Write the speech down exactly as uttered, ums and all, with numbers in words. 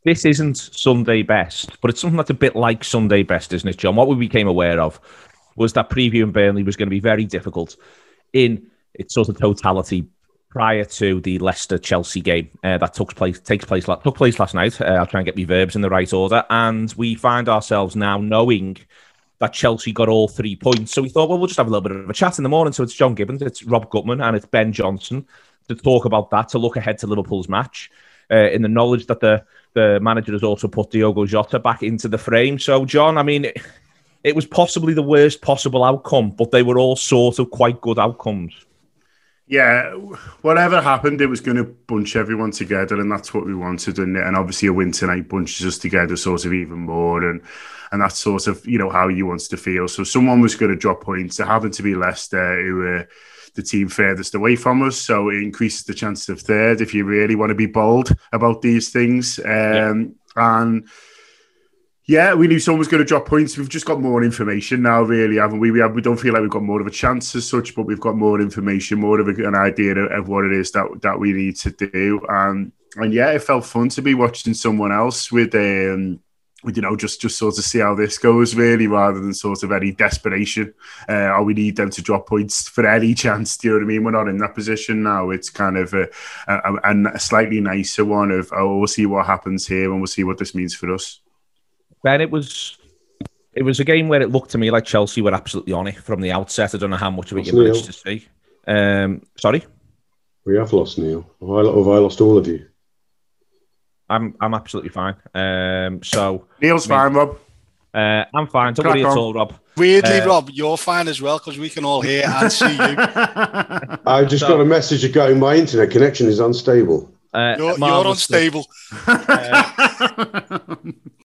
this isn't Sunday best, but it's something that's a bit like Sunday best, isn't it, John? What we became aware of was that previewing Burnley was going to be very difficult in its sort of totality prior to the Leicester-Chelsea game uh, that took place takes place took place last night. Uh, I'll try and get my verbs in the right order. And we find ourselves now knowing that Chelsea got all three points. So we thought, well, we'll just have a little bit of a chat in the morning. So it's John Gibbons, it's Rob Gutman, and it's Ben Johnson to talk about that, to look ahead to Liverpool's match, uh, in the knowledge that the, the manager has also put Diogo Jota back into the frame. So, John, I mean, it, it was possibly the worst possible outcome, but they were all sort of quite good outcomes. Yeah, whatever happened, it was going to bunch everyone together, and that's what we wanted. And, and obviously a win tonight bunches us together sort of even more, and and that's sort of, you know, how you want to feel. So someone was going to drop points. There happened to be Leicester, who were the team furthest away from us, so it increases the chances of third if you really want to be bold about these things. Um, yeah. And yeah, we knew someone was going to drop points. We've just got more information now, really, haven't we? We, have, we don't feel like we've got more of a chance as such, but we've got more information, more of a, an idea of, of what it is that that we need to do. And and yeah, it felt fun to be watching someone else with um, you know, just just sort of see how this goes, really, rather than sort of any desperation. Uh, or we need them to drop points for any chance. Do you know what I mean? We're not in that position now. It's kind of a, a, a slightly nicer one of, oh, we'll see what happens here, and we'll see what this means for us. Ben, it was it was a game where it looked to me like Chelsea were absolutely on it from the outset. I don't know how much of it you managed to see. Um, sorry? We have lost, Neil. Have I, have I lost all of you? I'm I'm absolutely fine. Um, so Neil's I mean, fine, Rob. Uh, I'm fine. Don't worry at all, Rob. Weirdly, uh, Rob, you're fine as well because we can all hear and see you. I just so, got a message going. My internet connection is unstable. Uh, you're, you're unstable. Uh,